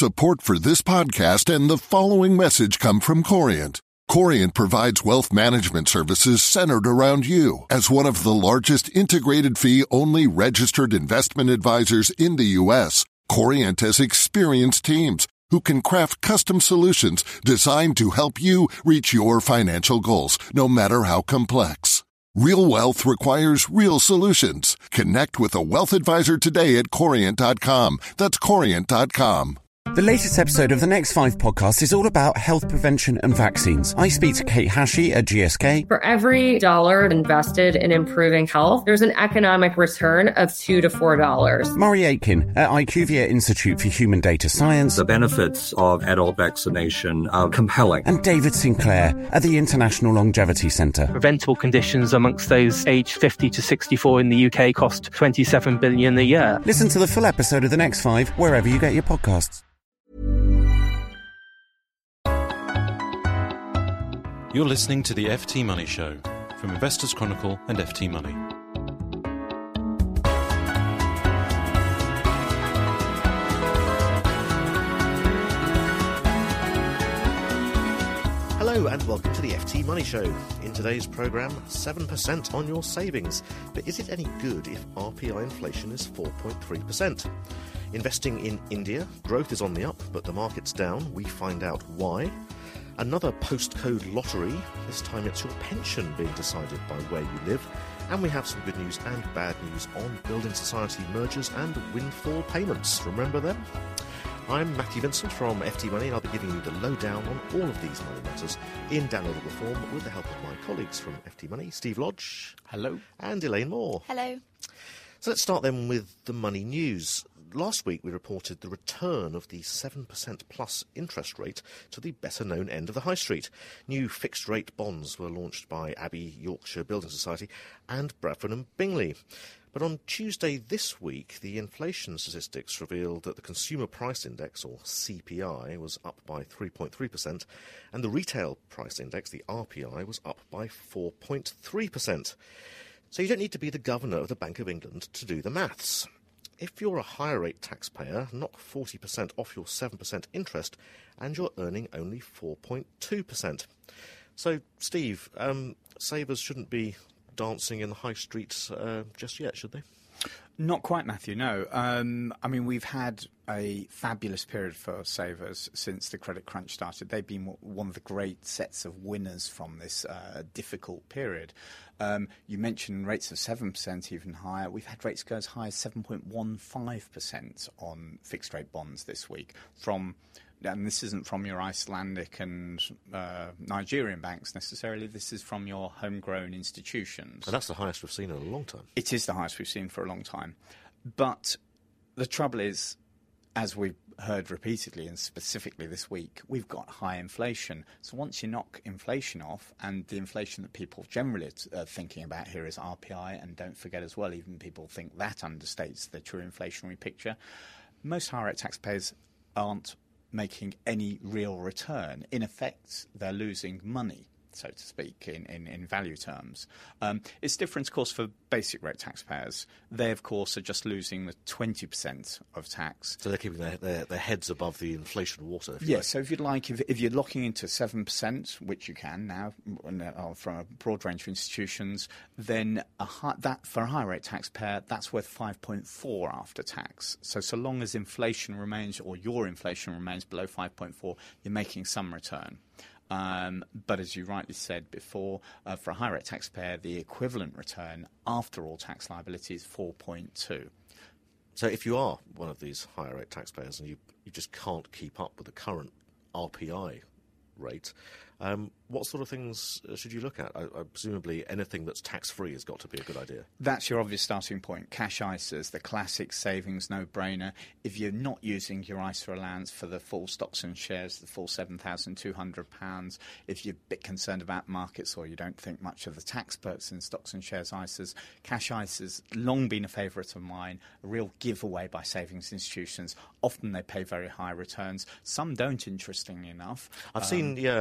Support for this podcast and the following message come from Corient. Corient provides wealth management services centered around you. As one of the largest integrated fee-only registered investment advisors in the U.S., Corient has experienced teams who can craft custom solutions designed to help you reach your financial goals, no matter how complex. Real wealth requires real solutions. Connect with a wealth advisor today at Corient.com. That's Corient.com. The latest episode of the Next 5 podcast is all about health prevention and vaccines. I speak to Kate Hashi at GSK. For every dollar invested in improving health, there's an economic return of $2 to $4. Murray Aitken at IQVIA Institute for Human Data Science. The benefits of adult vaccination are compelling. And David Sinclair at the International Longevity Centre. Preventable conditions amongst those aged 50 to 64 in the UK cost $27 billion a year. Listen to the full episode of The Next 5 wherever you get your podcasts. You're listening to the FT Money Show from Investors Chronicle and FT Money. Hello and welcome to the FT Money Show. In today's programme, 7% on your savings. But is it any good if RPI inflation is 4.3%? Investing in India, growth is on the up, but the market's down. We find out why. Another postcode lottery, this time it's your pension being decided by where you live. And we have some good news and bad news on building society mergers and windfall payments. Remember them? I'm Matthew Vincent from FT Money, and I'll be giving you the lowdown on all of these money matters in downloadable form with the help of my colleagues from FT Money, Steve Lodge. Hello. And Elaine Moore. Hello. So let's start then with the money news. Last week we reported the return of the 7% plus interest rate to the better-known end of the high street. New fixed-rate bonds were launched by Abbey, Yorkshire Building Society and Bradford and Bingley. But on Tuesday this week, the inflation statistics revealed that the Consumer Price Index, or CPI, was up by 3.3%, and the Retail Price Index, the RPI, was up by 4.3%. So you don't need to be the governor of the Bank of England to do the maths. If you're a higher rate taxpayer, knock 40% off your 7% interest, and you're earning only 4.2%. So, Steve, savers shouldn't be dancing in the high streets just yet, should they? Not quite, Matthew, no. I mean, we've had a fabulous period for savers since the credit crunch started. They've been one of the great sets of winners from this difficult period. You mentioned rates of 7%, even higher. We've had rates go as high as 7.15% on fixed-rate bonds this week and this isn't from your Icelandic and Nigerian banks necessarily. This is from your homegrown institutions. And that's the highest we've seen in a long time. It is the highest we've seen for a long time. But the trouble is, as we've heard repeatedly and specifically this week, we've got high inflation. So once you knock inflation off, and the inflation that people generally are thinking about here is RPI, and don't forget as well, even people think that understates the true inflationary picture, most higher rate taxpayers aren't making any real return. In effect, they're losing money, so to speak, in value terms. It's different, of course, for basic rate taxpayers. They, of course, are just losing the 20% of tax. So they're keeping their heads above the inflation water. Yes, so if you'd like, if you're locking into 7%, which you can now from a broad range of institutions, then that for a high rate taxpayer, that's worth 5.4 after tax. So long as inflation remains, or your inflation remains below 5.4, you're making some return. But as you rightly said before, for a high rate taxpayer, the equivalent return after all tax liability is 4.2. So if you are one of these higher rate taxpayers and you just can't keep up with the current RPI rate, what sort of things should you look at? Presumably anything that's tax-free has got to be a good idea. That's your obvious starting point. Cash ISAs, the classic savings no-brainer. If you're not using your ISA allowance for the full stocks and shares, the full £7,200, if you're a bit concerned about markets or you don't think much of the tax perks in stocks and shares ISAs, cash ISAs, long been a favourite of mine, a real giveaway by savings institutions. Often they pay very high returns. Some don't, interestingly enough. I've seen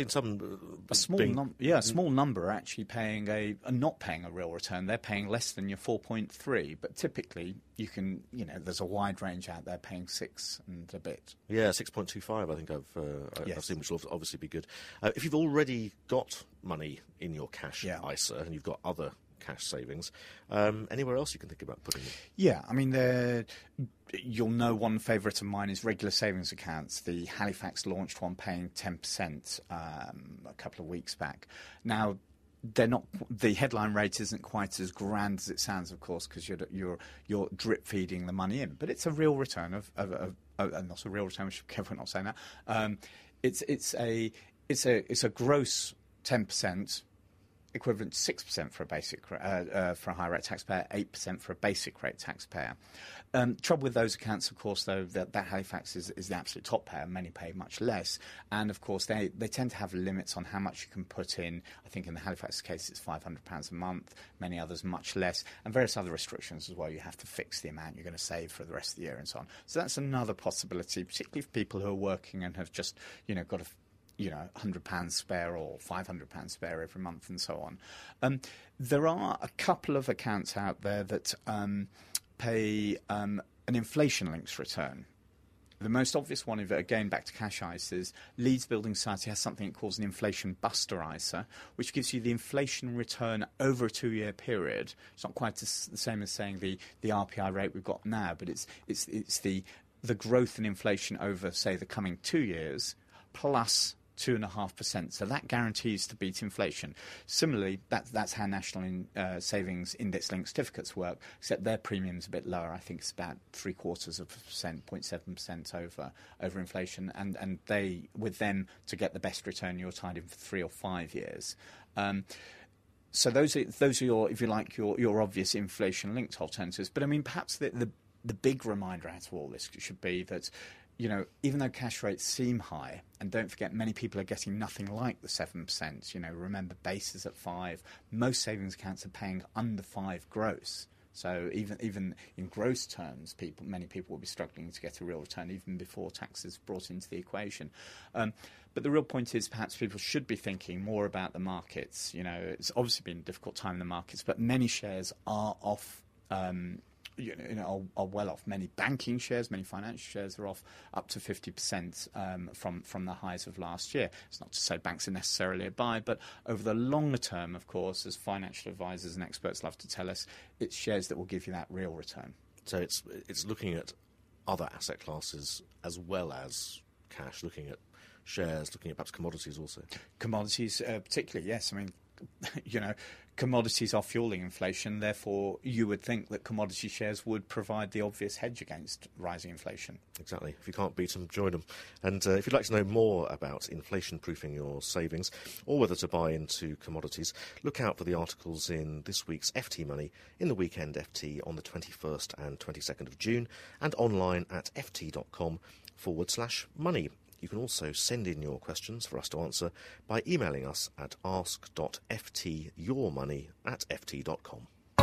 some a small number are actually not paying a real return. They're paying less than your 4.3, but typically there's a wide range out there paying 6 and a bit. Yeah, 6.25. I think I've seen, which will obviously be good. If you've already got money in your cash ISA and you've got other cash savings, anywhere else you can think about putting it? Yeah, I mean, you'll know one favourite of mine is regular savings accounts. The Halifax launched one paying 10% a couple of weeks back. Now, they're not. The headline rate isn't quite as grand as it sounds, of course, because you're drip feeding the money in. But it's a real return of not a real return. We should be careful not saying that. It's a gross 10%. Equivalent to 6% for a basic for a high rate taxpayer, 8% for a basic rate taxpayer. Trouble with those accounts, of course, though, that Halifax is the absolute top payer. Many pay much less, and of course they tend to have limits on how much you can put in. I think in the Halifax case, it's £500 a month. Many others much less, and various other restrictions as well. You have to fix the amount you're going to save for the rest of the year and so on. So that's another possibility, particularly for people who are working and have just got £100 spare or £500 spare every month and so on. There are a couple of accounts out there that pay an inflation-linked return. The most obvious one, again, back to cash ISAs, Leeds Building Society has something it calls an inflation buster ISA, which gives you the inflation return over a 2-year period. It's not quite the same as saying the RPI rate we've got now, but it's the growth in inflation over, say, the coming 2 years plus 2.5%. So that guarantees to beat inflation. Similarly, that's how National Savings Index-linked certificates work, except their premium's a bit lower. I think it's about 0.75%, 0.7% over inflation. And they, with them, to get the best return, you're tied in for 3 or 5 years. So those are your, if you like, your obvious inflation-linked alternatives. But I mean, perhaps the big reminder out of all this should be that, even though cash rates seem high, and don't forget, many people are getting nothing like the 7%. Remember, base is at 5. Most savings accounts are paying under 5 gross. So even in gross terms, many people will be struggling to get a real return even before tax is brought into the equation. But the real point is perhaps people should be thinking more about the markets. It's obviously been a difficult time in the markets, but many shares are off. Are well off. Many banking shares, many financial shares are off up to 50% from the highs of last year. It's not to say banks are necessarily a buy, but over the longer term, of course, as financial advisors and experts love to tell us, it's shares that will give you that real return. So it's looking at other asset classes as well as cash, looking at shares, looking at perhaps commodities also. Commodities, particularly, yes. I mean, commodities are fueling inflation. Therefore, you would think that commodity shares would provide the obvious hedge against rising inflation. Exactly. If you can't beat them, join them. And if you'd like to know more about inflation-proofing your savings or whether to buy into commodities, look out for the articles in this week's FT Money in the Weekend FT on the 21st and 22nd of June and online at ft.com/money. You can also send in your questions for us to answer by emailing us at ask.ftyourmoney@ft.com.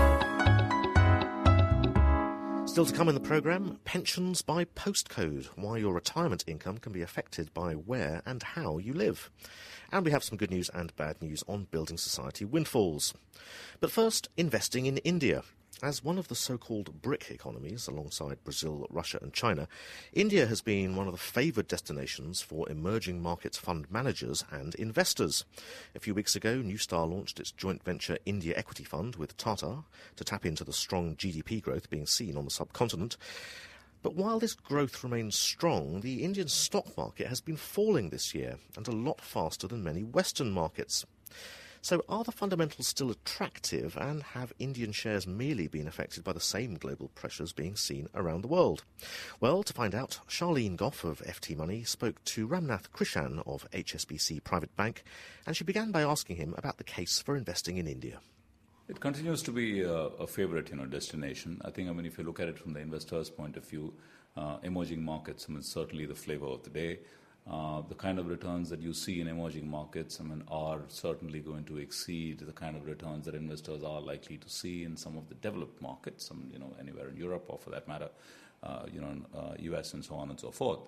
Still to come in the programme, pensions by postcode, why your retirement income can be affected by where and how you live. And we have some good news and bad news on building society windfalls. But first, investing in India. As one of the so-called BRIC economies, alongside Brazil, Russia and China, India has been one of the favoured destinations for emerging markets fund managers and investors. A few weeks ago, New Star launched its joint venture India Equity Fund with Tata to tap into the strong GDP growth being seen on the subcontinent. But while this growth remains strong, the Indian stock market has been falling this year, and a lot faster than many Western markets. So are the fundamentals still attractive, and have Indian shares merely been affected by the same global pressures being seen around the world? Well, to find out, Charlene Goff of FT Money spoke to Ramnath Krishan of HSBC Private Bank, and she began by asking him about the case for investing in India. It continues to be a favorite, destination. I think, if you look at it from the investor's point of view, emerging markets, certainly the flavor of the day. The kind of returns that you see in emerging markets, are certainly going to exceed the kind of returns that investors are likely to see in some of the developed markets, anywhere in Europe or for that matter, US and so on and so forth.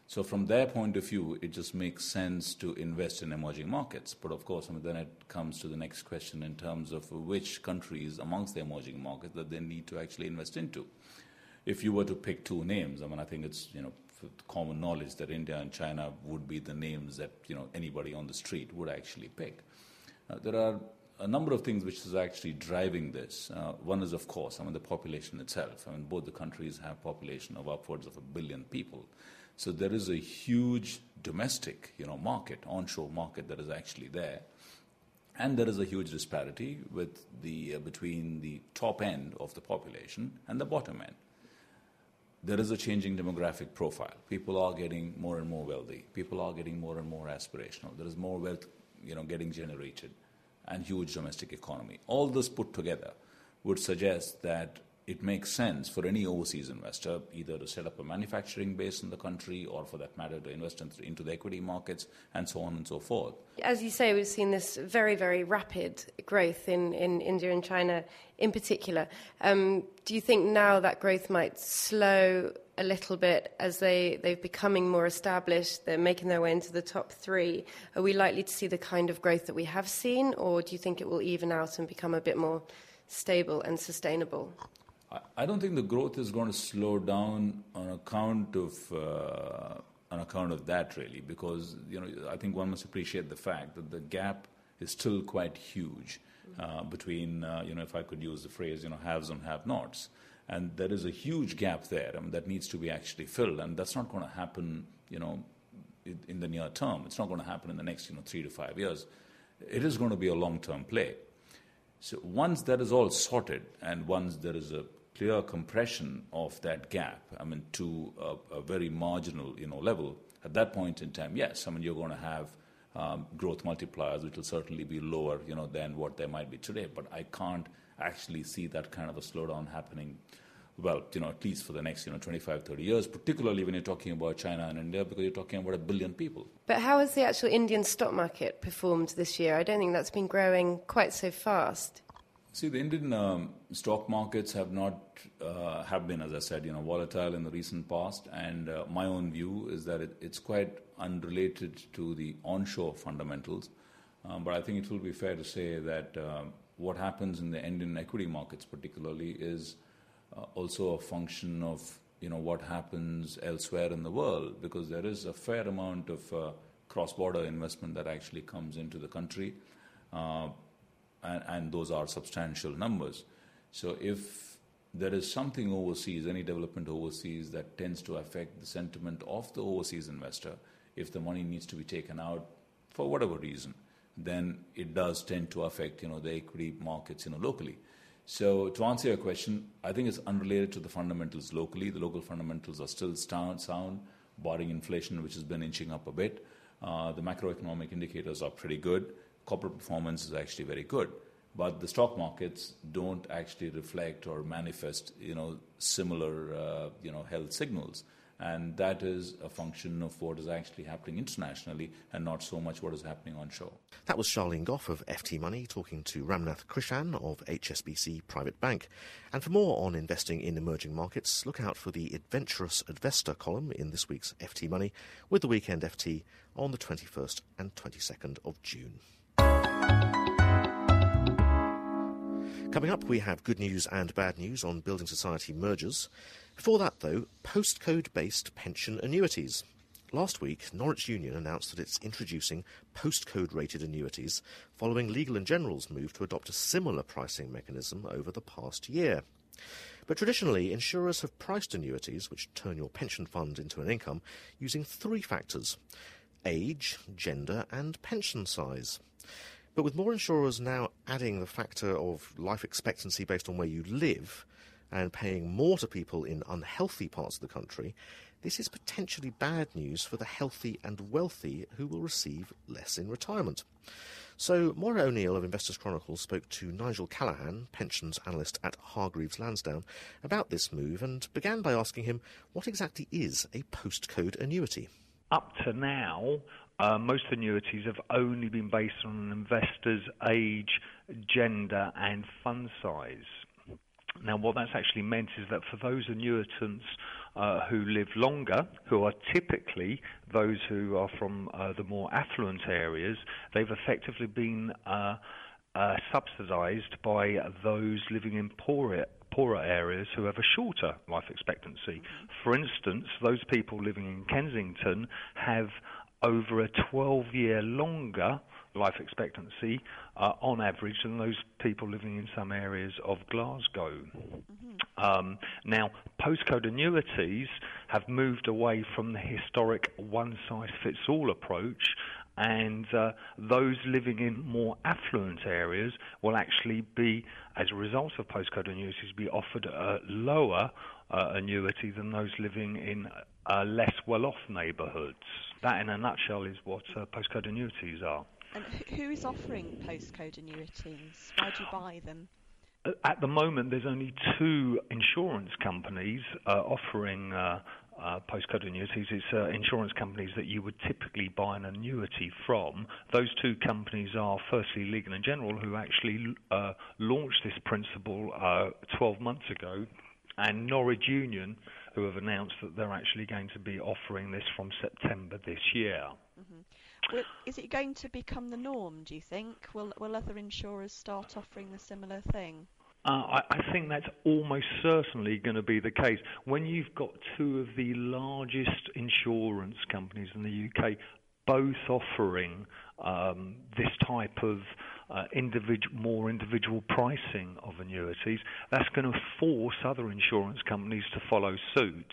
So from their point of view, it just makes sense to invest in emerging markets. But of course, then it comes to the next question in terms of which countries amongst the emerging markets that they need to actually invest into. If you were to pick two names, I think it's common knowledge that India and China would be the names that anybody on the street would actually pick. There are a number of things which is actually driving this. One is, of course, the population itself. Both the countries have population of upwards of 1 billion people. So there is a huge domestic, market, onshore market that is actually there. And there is a huge disparity with between the top end of the population and the bottom end. There is a changing demographic profile. People are getting more and more wealthy. People are getting more and more aspirational. There is more wealth, getting generated, and huge domestic economy. All this put together would suggest that it makes sense for any overseas investor either to set up a manufacturing base in the country or, for that matter, to invest into the equity markets and so on and so forth. As you say, we've seen this very, very rapid growth in India and China in particular. Do you think now that growth might slow a little bit as they're becoming more established, they're making their way into the top three? Are we likely to see the kind of growth that we have seen, or do you think it will even out and become a bit more stable and sustainable? I don't think the growth is going to slow down on account of that, really, because I think one must appreciate the fact that the gap is still quite huge between if I could use the phrase haves and have-nots, and there is a huge gap there that needs to be actually filled, and that's not going to happen in the near term. It's not going to happen in the next 3 to 5 years. It is going to be a long-term play. So once that is all sorted, and once there is a clear compression of that gap, to a very marginal, level, at that point in time, yes, you're going to have growth multipliers, which will certainly be lower, than what they might be today. But I can't actually see that kind of a slowdown happening, at least for the next, 25, 30 years, particularly when you're talking about China and India, because you're talking about 1 billion people. But how has the actual Indian stock market performed this year? I don't think that's been growing quite so fast. See, the Indian stock markets have been, as I said, volatile in the recent past. And my own view is that it's quite unrelated to the onshore fundamentals. But I think it will be fair to say that what happens in the Indian equity markets, particularly, is also a function of what happens elsewhere in the world, because there is a fair amount of cross-border investment that actually comes into the country. And those are substantial numbers. So if there is something overseas, any development overseas that tends to affect the sentiment of the overseas investor, if the money needs to be taken out for whatever reason, then it does tend to affect, the equity markets, locally. So to answer your question, I think it's unrelated to the fundamentals locally. The local fundamentals are still sound, barring inflation, which has been inching up a bit. The macroeconomic indicators are pretty good. Corporate performance is actually very good, but the stock markets don't actually reflect or manifest, similar, health signals, and that is a function of what is actually happening internationally and not so much what is happening onshore. That was Charlene Goff of FT Money talking to Ramnath Krishan of HSBC Private Bank. And for more on investing in emerging markets, look out for the Adventurous Investor column in this week's FT Money with the Weekend FT on the 21st and 22nd of June. Coming up, we have good news and bad news on building society mergers. Before that, though, postcode-based pension annuities. Last week, Norwich Union announced that it's introducing postcode-rated annuities following Legal & General's move to adopt a similar pricing mechanism over the past year. But traditionally, insurers have priced annuities, which turn your pension fund into an income, using 3 factors: age, gender and pension size. But with more insurers now adding the factor of life expectancy based on where you live and paying more to people in unhealthy parts of the country, this is potentially bad news for the healthy and wealthy who will receive less in retirement. So Maura O'Neill of Investors Chronicle spoke to Nigel Callaghan, pensions analyst at Hargreaves Lansdown, about this move and began by asking him what exactly is a postcode annuity. Up to now, most annuities have only been based on an investor's age, gender and fund size. Now, what that's actually meant is that for those annuitants who live longer, who are typically those who are from the more affluent areas. They've effectively been subsidised by those living in poorer areas who have a shorter life expectancy. For instance, those people living in Kensington have over a 12-year longer life expectancy on average than those people living in some areas of Glasgow. Now, postcode annuities have moved away from the historic one-size-fits-all approach, and those living in more affluent areas will actually be, as a result of postcode annuities, be offered a lower annuity than those living in less well-off neighbourhoods. That, in a nutshell, is what postcode annuities are. And who is offering postcode annuities? Why do you buy them? At the moment, there's only 2 insurance companies offering postcode annuities. It's insurance companies that you would typically buy an annuity from. Those 2 companies are firstly Legal & General, who actually launched this principle 12 months ago, and Norwich Union, who have announced that they're actually going to be offering this from September this year. Well, is it going to become the norm, do you think? Will other insurers start offering the similar thing? I think that's almost certainly going to be the case. When you've got 2 of the largest insurance companies in the UK both offering this type of more individual pricing of annuities, that's going to force other insurance companies to follow suit,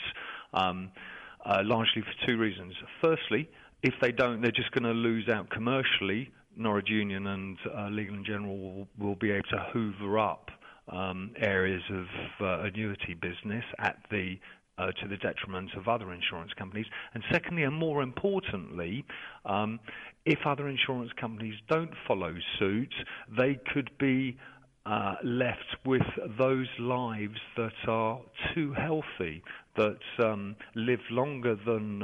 largely for 2 reasons. Firstly, if they don't, they're just going to lose out commercially. Norwich Union and Legal & General will be able to hoover up areas of annuity business to the detriment of other insurance companies. And secondly, and more importantly, if other insurance companies don't follow suit, they could be left with those lives that are too healthy, that live longer than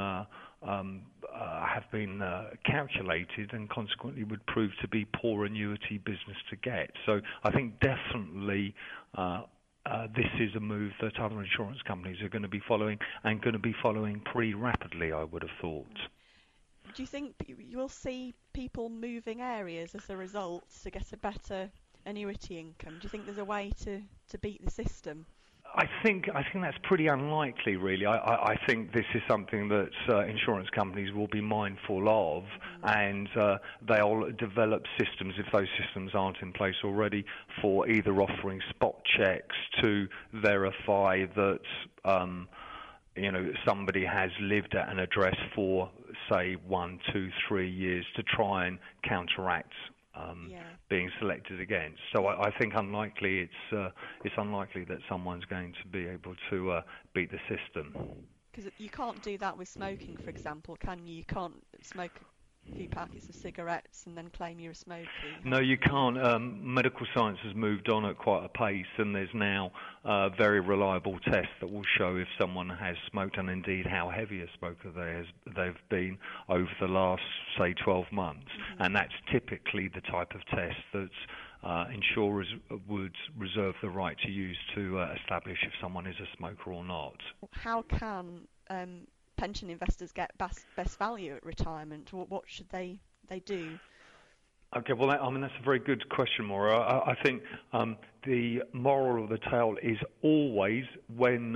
have been calculated, and consequently would prove to be poor annuity business to get. So I think definitely this is a move that other insurance companies are going to be following, and going to be following pretty rapidly, I would have thought. Do you think you will see people moving areas as a result to get a better annuity income? Do you think there's a way to beat the system? I think that's pretty unlikely, really. I think this is something that insurance companies will be mindful of, and they'll develop systems, if those systems aren't in place already, for either offering spot checks to verify that somebody has lived at an address for, say, 1, 2, 3 years, to try and counteract being selected against. So I think it's unlikely that someone's going to be able to beat the system. Because you can't do that with smoking, for example, can you? You can't smoke a few packets of cigarettes and then claim you're a smoker. No, you can't. Medical science has moved on at quite a pace, and there's now very reliable tests that will show if someone has smoked, and indeed how heavy a smoker they've been over the last, say, 12 months. And that's typically the type of test that insurers would reserve the right to use to establish if someone is a smoker or not. How can pension investors get best value at retirement? What should they do? Okay, well, that's a very good question, Maura. I think the moral of the tale is always when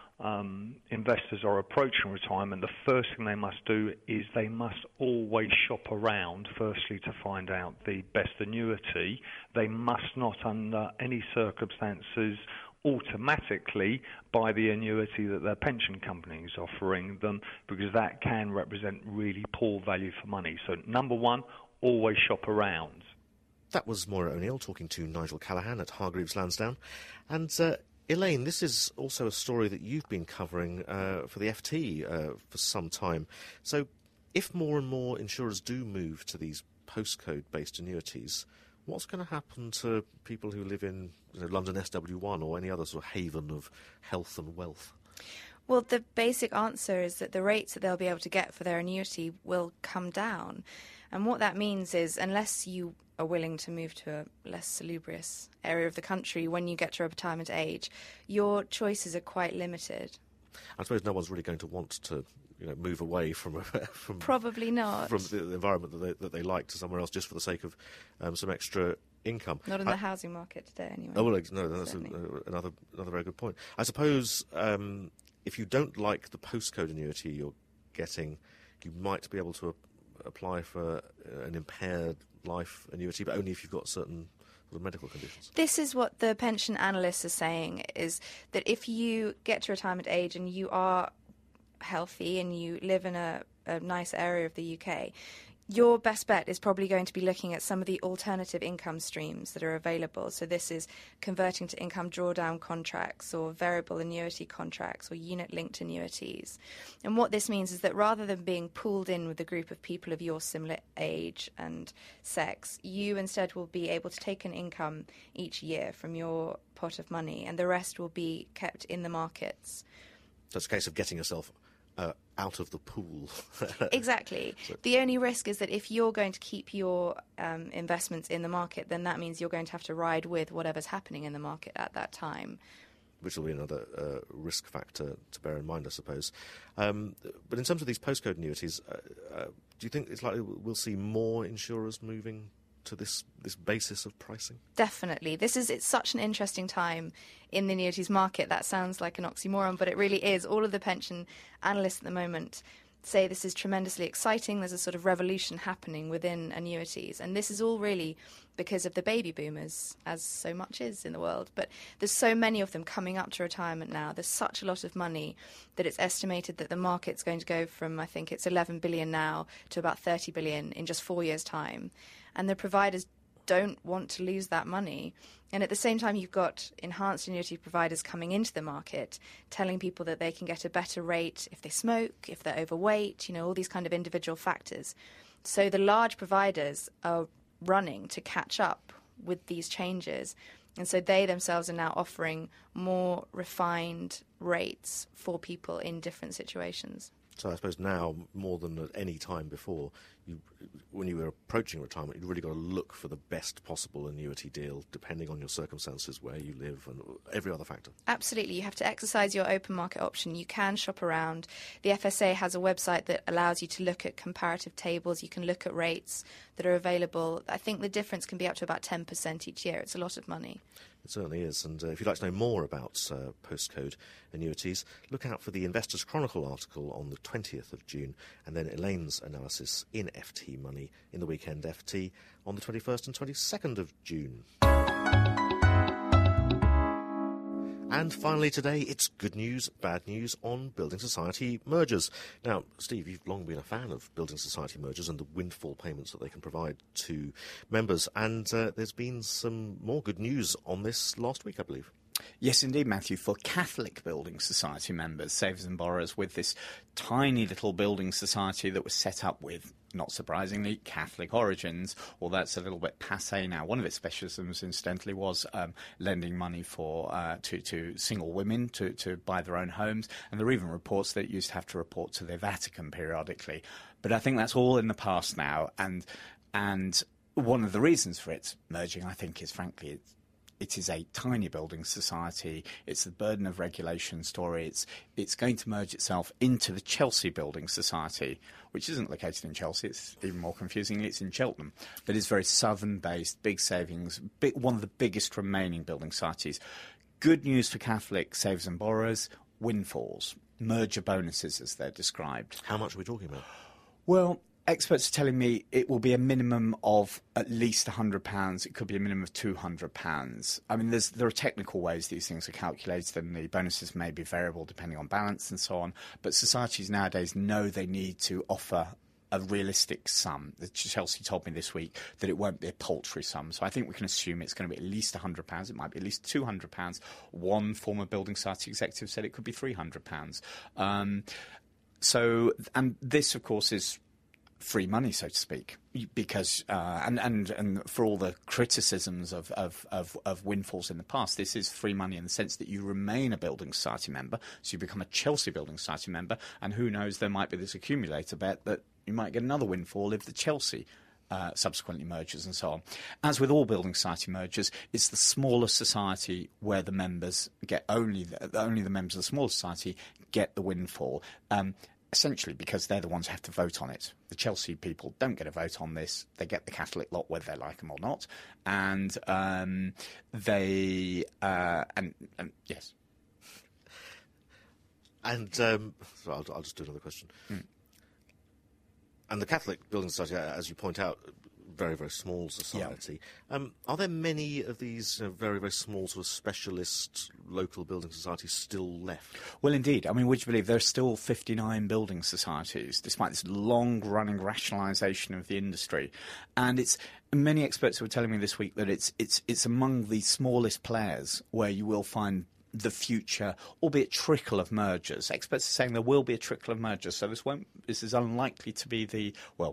investors are approaching retirement, the first thing they must do is they must always shop around, firstly, to find out the best annuity. They must not, under any circumstances, automatically buy the annuity that their pension company is offering them, because that can represent really poor value for money. So, number one, always shop around. That was Maura O'Neill talking to Nigel Callaghan at Hargreaves Lansdown. And Elaine, this is also a story that you've been covering for the FT for some time. So if more and more insurers do move to these postcode-based annuities, what's going to happen to people who live in London SW1 or any other sort of haven of health and wealth? Well, the basic answer is that the rates that they'll be able to get for their annuity will come down. And what that means is, unless you are willing to move to a less salubrious area of the country when you get to retirement age, your choices are quite limited. I suppose no one's really going to want to move away from probably not from the environment that they like to somewhere else just for the sake of some extra income. Not in the housing market today, anyway. Oh, well, no, that's another very good point. I suppose if you don't like the postcode annuity you're getting, you might be able to apply for an impaired life annuity, but only if you've got certain sort of medical conditions. This is what the pension analysts are saying, is that if you get to retirement age and you are healthy and you live in a nice area of the UK, your best bet is probably going to be looking at some of the alternative income streams that are available. So this is converting to income drawdown contracts or variable annuity contracts or unit-linked annuities. And what this means is that rather than being pooled in with a group of people of your similar age and sex, you instead will be able to take an income each year from your pot of money, and the rest will be kept in the markets. So it's a case of getting yourself out of the pool. Exactly. The only risk is that if you're going to keep your investments in the market, then that means you're going to have to ride with whatever's happening in the market at that time. Which will be another risk factor to bear in mind, I suppose. But in terms of these postcode annuities, do you think it's likely we'll see more insurers moving to this basis of pricing? Definitely. It's such an interesting time in the annuities market. That sounds like an oxymoron, but it really is. All of the pension analysts at the moment say this is tremendously exciting. There's a sort of revolution happening within annuities, and this is all really because of the baby boomers, as so much is in the world. But there's so many of them coming up to retirement now. There's such a lot of money that it's estimated that the market's going to go from, I think it's 11 billion now, to about 30 billion in just 4 years' time. And the providers don't want to lose that money. And at the same time, you've got enhanced annuity providers coming into the market, telling people that they can get a better rate if they smoke, if they're overweight, all these kind of individual factors. So the large providers are running to catch up with these changes. And so they themselves are now offering more refined rates for people in different situations. So I suppose now, more than at any time before, when you were approaching retirement, you've really got to look for the best possible annuity deal, depending on your circumstances, where you live, and every other factor. Absolutely. You have to exercise your open market option. You can shop around. The FSA has a website that allows you to look at comparative tables. You can look at rates that are available. I think the difference can be up to about 10% each year. It's a lot of money. It certainly is. And if you'd like to know more about postcode annuities, look out for the Investors Chronicle article on the 20th of June, and then Elaine's analysis in FT Money in the Weekend FT on the 21st and 22nd of June. And finally today, it's good news, bad news on building society mergers. Now, Steve, you've long been a fan of building society mergers and the windfall payments that they can provide to members. And there's been some more good news on this last week, I believe. Yes, indeed, Matthew. For Catholic building society members, savers and borrowers with this tiny little building society that was set up with, not surprisingly, Catholic origins, although that's a little bit passé now. One of its specialisms, incidentally, was lending money to single women to buy their own homes. And there are even reports that it used to have to report to the Vatican periodically. But I think that's all in the past now. And one of the reasons for its merging, I think, is, frankly, it is a tiny building society. It's the burden of regulation story. It's going to merge itself into the Chelsea Building Society, which isn't located in Chelsea. It's even more confusingly, it's in Cheltenham. But it's very southern-based, big savings, one of the biggest remaining building societies. Good news for Catholic savers and borrowers, windfalls, merger bonuses as they're described. How much are we talking about? Well, experts are telling me it will be a minimum of at least £100. It could be a minimum of £200. I mean, there are technical ways these things are calculated, and the bonuses may be variable depending on balance and so on. But societies nowadays know they need to offer a realistic sum. Chelsea told me this week that it won't be a paltry sum. So I think we can assume it's going to be at least £100. It might be at least £200. One former building society executive said it could be £300. And this, of course, is free money, so to speak, because and for all the criticisms of windfalls in the past, this is free money in the sense that you remain a building society member, so you become a Chelsea Building Society member, and who knows, there might be this accumulator bet that you might get another windfall if the Chelsea subsequently mergers and so on. As with all building society mergers, it's the smaller society where the members get only the members of the smaller society get the windfall. Essentially because they're the ones who have to vote on it. The Chelsea people don't get a vote on this. They get the Catholic lot whether they like them or not. And yes. And so I'll just do another question. And the Catholic Building Society, as you point out, very, very small society. Yeah. Are there many of these very, very small sort of specialist local building societies still left? Well, indeed. I mean, would you believe there are still 59 building societies, despite this long-running rationalisation of the industry? And many experts were telling me this week that it's among the smallest players where you will find the future, albeit trickle of mergers. Experts are saying there will be a trickle of mergers, so this is unlikely to be the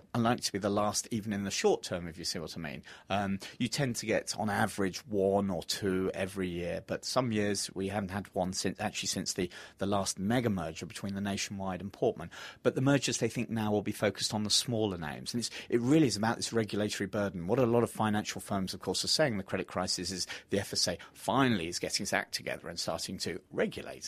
last, even in the short term, if you see what I mean. You tend to get, on average, 1 or 2 every year, but some years we haven't had one since the last mega merger between the Nationwide and Portman. But the mergers, they think now, will be focused on the smaller names, and it really is about this regulatory burden. What a lot of financial firms, of course, are saying in the credit crisis is the FSA finally is getting its act together and starting to regulate.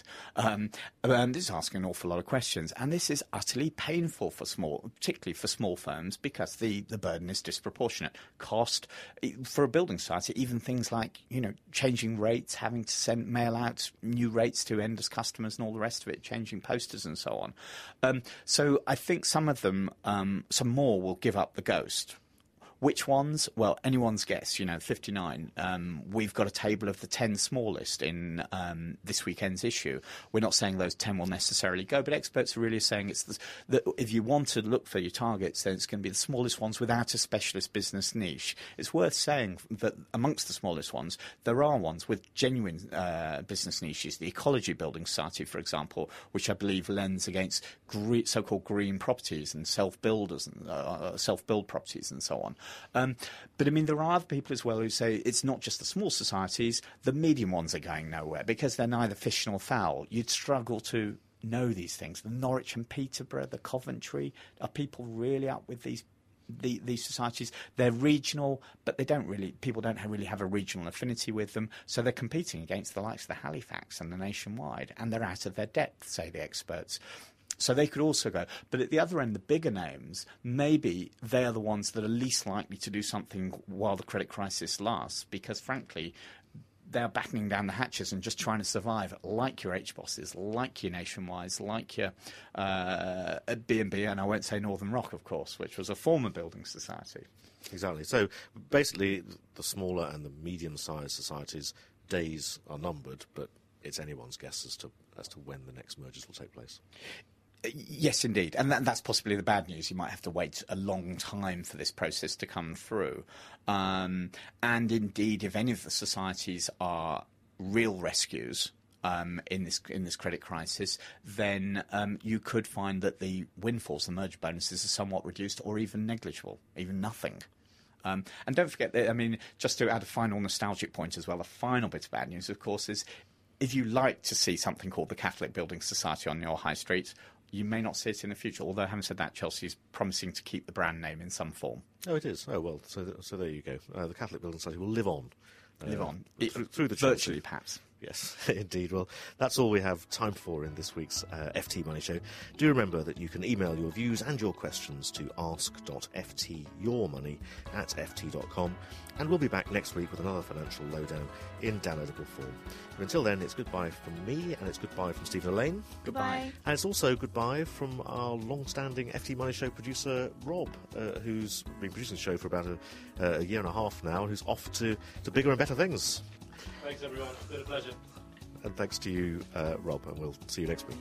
This is asking an awful lot of questions, and this is utterly painful particularly for small firms, because the burden is disproportionate. Cost for a building society, even things like changing rates, having to mail out new rates to endless customers, and all the rest of it, changing posters and so on. So I think some of them, some more, will give up the ghost. Which ones? Well, anyone's guess. 59. We've got a table of the 10 smallest in this weekend's issue. We're not saying those 10 will necessarily go, but experts are really saying that if you want to look for your targets, then it's going to be the smallest ones without a specialist business niche. It's worth saying that amongst the smallest ones, there are ones with genuine business niches. The Ecology Building Society, for example, which I believe lends against so-called green properties and self-builders and self-build properties and so on. But I mean, there are other people as well who say it's not just the small societies, the medium ones are going nowhere because they're neither fish nor fowl. You'd struggle to know these things. The Norwich and Peterborough, the Coventry, are people really up with these societies? They're regional, but people don't really have a regional affinity with them, so they're competing against the likes of the Halifax and the Nationwide, and they're out of their depth, say the experts. So they could also go. But at the other end, the bigger names, maybe they are the ones that are least likely to do something while the credit crisis lasts, because, frankly, they're battening down the hatches and just trying to survive, like your HBOSses, like your Nationwides, like your B&B, and I won't say Northern Rock, of course, which was a former building society. Exactly. So basically, the smaller and the medium-sized societies' days are numbered, but it's anyone's guess as to when the next mergers will take place. Yes, indeed. And that's possibly the bad news. You might have to wait a long time for this process to come through. And indeed, if any of the societies are real rescues in this credit crisis, then you could find that the windfalls, the merger bonuses, are somewhat reduced or even negligible, even nothing. And don't forget that, I mean, just to add a final nostalgic point as well, the final bit of bad news, of course, is if you like to see something called the Catholic Building Society on your high street, you may not see it in the future. Although, having said that, Chelsea's promising to keep the brand name in some form. Oh, it is. Oh, well, so there you go. The Catholic Building Society will live on. Through the virtually, perhaps. Yes, indeed. Well, that's all we have time for in this week's FT Money Show. Do remember that you can email your views and your questions to ask.ftyourmoney@ft.com, and we'll be back next week with another financial lowdown in downloadable form. But until then, it's goodbye from me, and it's goodbye from Stephen Elaine. Goodbye. And it's also goodbye from our long-standing FT Money Show producer, Rob, who's been producing the show for about a year and a half now, who's off to bigger and better things. Thanks, everyone. It's been a pleasure. And thanks to you, Rob, and we'll see you next week.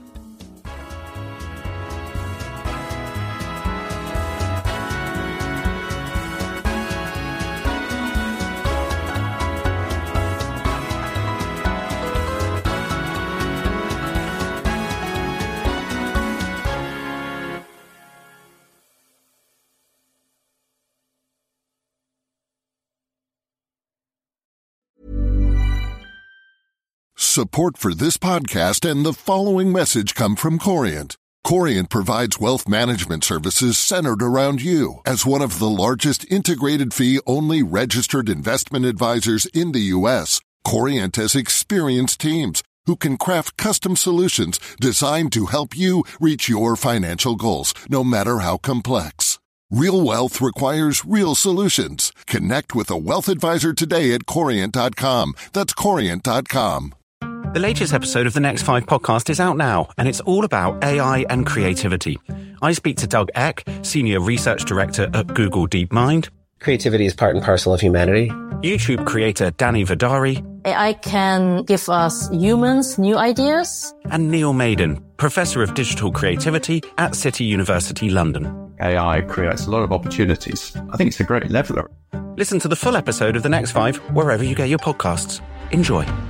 Support for this podcast and the following message come from Corient. Corient provides wealth management services centered around you. As one of the largest integrated fee-only registered investment advisors in the U.S., Corient has experienced teams who can craft custom solutions designed to help you reach your financial goals, no matter how complex. Real wealth requires real solutions. Connect with a wealth advisor today at Corient.com. That's Corient.com. The latest episode of the Next 5 podcast is out now, and it's all about AI and creativity. I speak to Doug Eck, Senior Research Director at Google DeepMind. Creativity is part and parcel of humanity. YouTube creator Danny Vidari. AI can give us humans new ideas. And Neil Maiden, Professor of Digital Creativity at City University London. AI creates a lot of opportunities. I think it's a great leveler. Listen to the full episode of The Next 5 wherever you get your podcasts. Enjoy.